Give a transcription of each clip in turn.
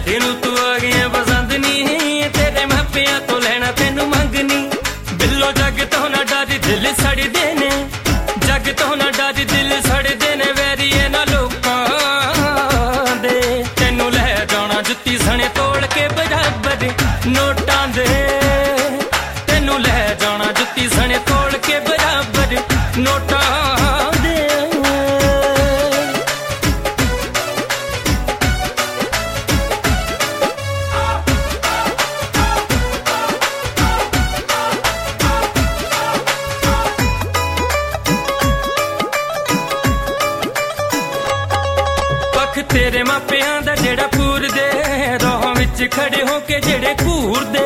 तेनू तू आ गया पसंद नहीं, तेरे मापिया तो लेना तेनू मंगनी। बिल्लो जग तो ना डर दिल सड़ देने, जग तो ना डर दिल सड़ देने, वैरिए ना लोकां दे। तेनू लै जाना जुत्ती सने तोड़ के बराबर नोटां दे, तेनू लै जाना जुत्ती सने तोड़ के बराबर नोटां दे। तेरे मापियां दा जेड़ा पूर दे, राहां विच खड़े हो के जेड़े घूर दे।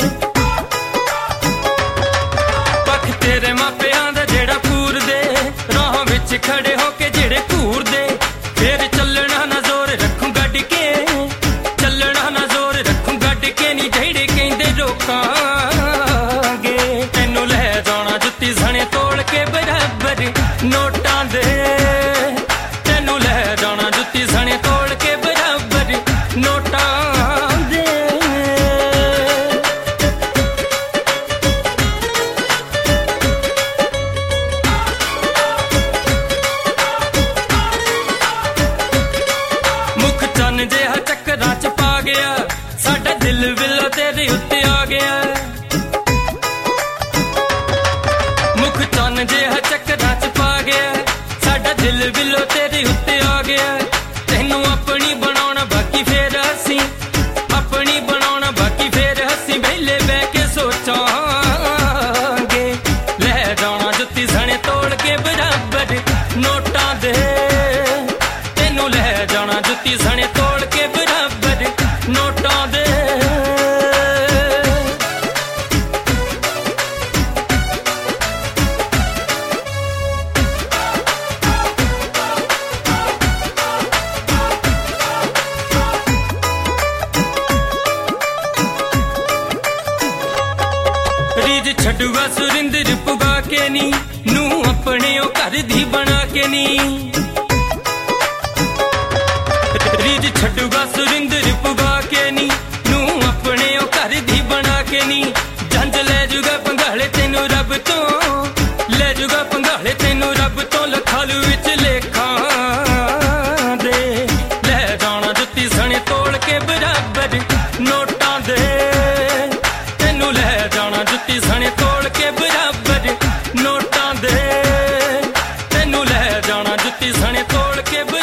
पख तेरे मापियां दा जेड़ा पूर दे, राहां विच खड़े हो के जेड़े घूर दे। फिर चलना ना जोर रखूं गड्ड के, चलना ना जोर रखूं गड्ड के, नी जेड़े कहंदे रोकांगे। तैनू लै जाना जुत्ती सने तोड़ के बराबर नोटां दे, तैनू लै जाना जुत्ती सने तोड़ के बराबर नोटां दे। मुख चन्न जिहा चक्करां च पा गया, साडा दिल विला तेरे उत्ते आ गया। मुख चन्न जिहा चक्करां च पा गया, साडा दिल विलो तेरे उत्ते आ गया। तैनू अपनी बनाउणा बाकी फिर हसी, अपनी बनाउणा बाकी फिर हसी, वेले बह के सोचांगे। लै जाना जुत्ती सने तोड़ के बराबर नोटां दे, तैनू लै जाना जुत्ती सने तोड़ के बराबर नोटां दे। रीज छड्डूगा सुरिंदर पुगा के नी, नू अपने ओ घर दी बना के नी। रीज छड्डूगा सुरिंदर पुगा के नी, नू अपने ओ घर दी बना के नी। जंज लै जूगा पंगाले तेनू रब तो, लै जूगा पंगाले तेनू रब तो, लखालू विच लेखां दे। लै जाना जुत्ती सने तोड़ के बराबर नोटां दे, तैनू लै जाना जुत्ती सने तोड़ के बराबर नोटां दे, तैनू लै जाना जुत्ती सने तोड़ के